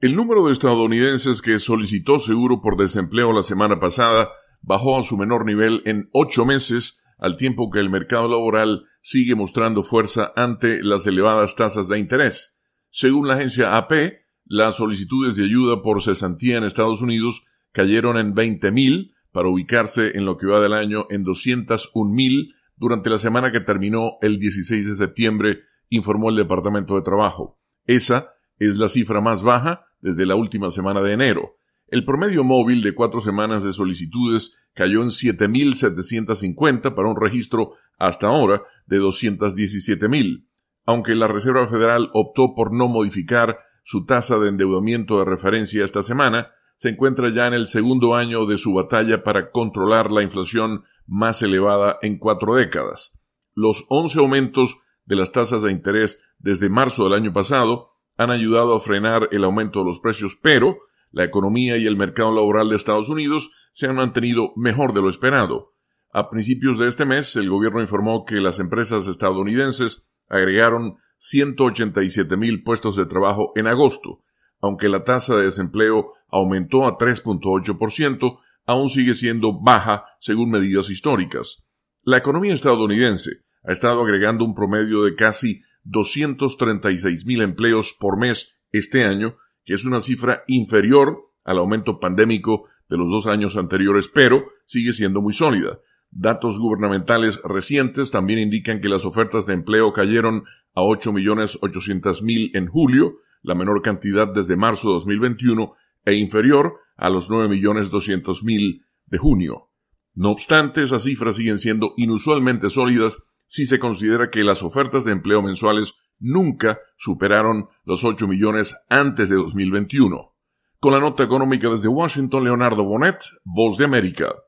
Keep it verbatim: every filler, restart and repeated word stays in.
El número de estadounidenses que solicitó seguro por desempleo la semana pasada bajó a su menor nivel en ocho meses, al tiempo que el mercado laboral sigue mostrando fuerza ante las elevadas tasas de interés. Según la agencia A P, las solicitudes de ayuda por cesantía en Estados Unidos cayeron en veinte mil para ubicarse en lo que va del año en doscientos un mil durante la semana que terminó el dieciséis de septiembre, informó el Departamento de Trabajo. Esa es la cifra más baja desde la última semana de enero. El promedio móvil de cuatro semanas de solicitudes cayó en siete mil setecientos cincuenta para un registro hasta ahora de doscientos diecisiete mil. Aunque la Reserva Federal optó por no modificar su tasa de endeudamiento de referencia esta semana, se encuentra ya en el segundo año de su batalla para controlar la inflación más elevada en cuatro décadas. Los once aumentos de las tasas de interés desde marzo del año pasado han ayudado a frenar el aumento de los precios, pero la economía y el mercado laboral de Estados Unidos se han mantenido mejor de lo esperado. A principios de este mes, el gobierno informó que las empresas estadounidenses agregaron ciento ochenta y siete mil puestos de trabajo en agosto. Aunque la tasa de desempleo aumentó a tres punto ocho por ciento, aún sigue siendo baja según medidas históricas. La economía estadounidense ha estado agregando un promedio de casi doscientos treinta y seis mil empleos por mes este año, que es una cifra inferior al aumento pandémico de los dos años anteriores, pero sigue siendo muy sólida. Datos gubernamentales recientes también indican que las ofertas de empleo cayeron a ocho millones ochocientos mil en julio, la menor cantidad desde marzo de dos mil veintiuno, e inferior a los nueve millones doscientos mil de junio. No obstante, esas cifras siguen siendo inusualmente sólidas si se considera que las ofertas de empleo mensuales nunca superaron los ocho millones antes de dos mil veintiuno. Con la nota económica desde Washington, Leonardo Bonet, Voz de América.